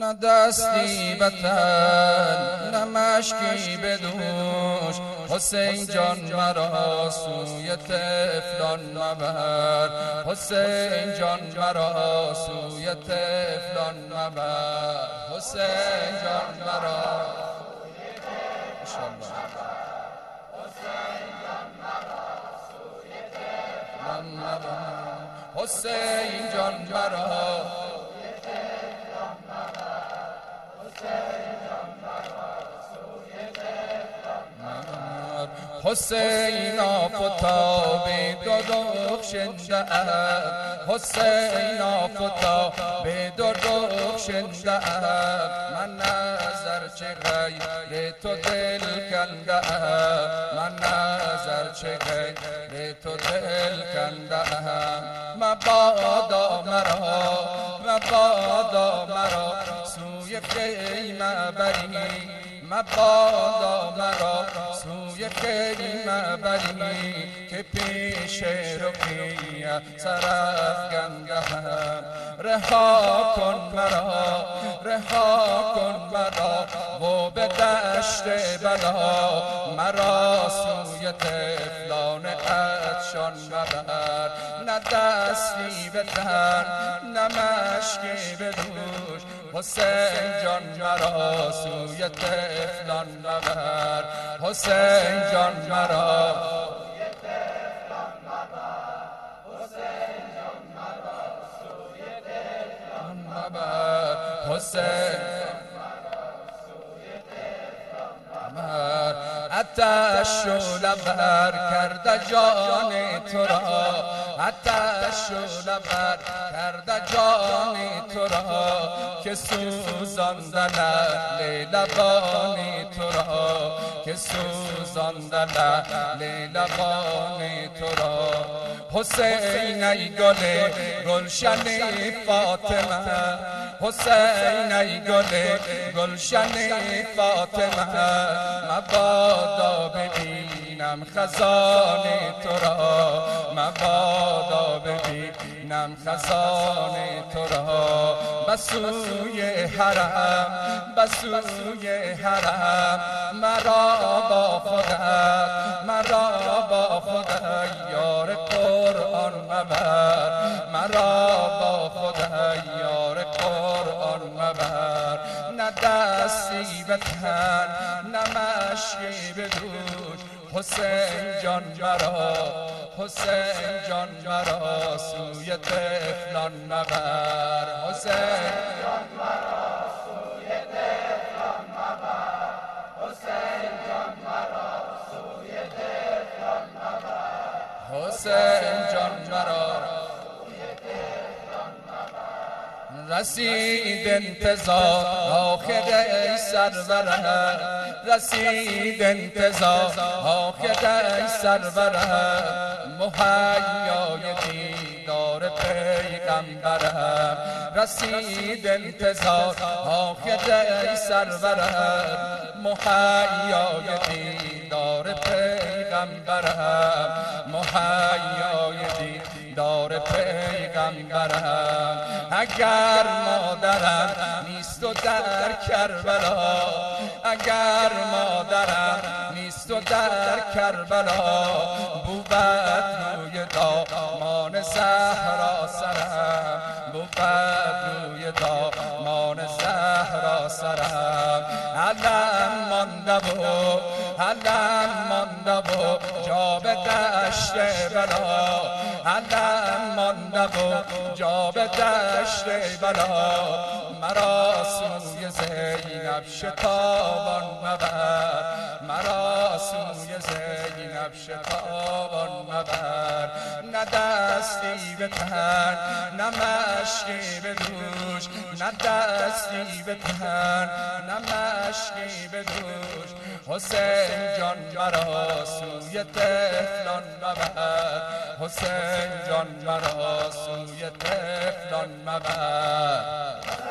نه دستی به تن نه مشکی به دوش، حسین جان مرا سوی طفلان مبر، حسین جان مرا سوی طفلان مبر، حسین جان مرا حسین جان مرا حسین آفتاب درخشنده حسین آفتاب درخشنده من نظر چه غیر تو دل کنده، من نظر چه غیر تو دل کنده، مبادا مرا سوی خیمه بری، مبادا مرا سوی خیمه بری، که پیش رقیه سرافکنده، رها کن مرا و به دشت بلا مرا سوی طفلان عطشان مبر، نه دستی به تن نه مشکی به دوش، حسین جان مرا سوی طفلان مبر، حسین جان مرا سوی طفلان مبر، حسین جان مرا سوی طفلان مبر، حسین آتش و لبر کرده جان تو را، آتش و لبر کرده جان تو را، که سوزانده لعل لبان تو را، که سوزانده لعل لبان تو را، حسین ای گلشن فاطمه، حسین ای گلشن فاطمه، مبادا ببینم خزان تو را، مبادا ببینم خزان تو را، بسوی حرم مرا با خودت یار قرآن مبر، مرا با خودت یار قرآن مبر، نه دستی به تن نه مشکی به دوش، حسین جان مرا سوی طفلان مبر، حسین جان مرا سوی طفلان مبر، حسین جان مرا سوی طفلان مبر، حسین جان مرا رسید انتظار آخر ای سرورم، رسید انتظار آخر ای سرورم، مهیای دیدار پیغمبرم، رسید انتظار آخر ای سرورم، مهیای دیدار پیغمبرم، مهیای دیدار پیغمبرم، اگر مادرم نیست و در کربلا، اگر مادرم نیست و در کربلا، بود روی دامان زهرا سرم، بود روی دامان زهرا سرم، علم مانده و جا به دشت بلا، علم مانده و جا به دشت بلا، مرا سوی زینب شتابان مبر، مرا سوی زینب شتابان مبر، نه دستی به تن نه مشکی به دوش، نه دستی به تن نه مشکی به دوش، حسین جان مرا سوی طفلان مبر، حسین جان مرا سوی طفلان مبر.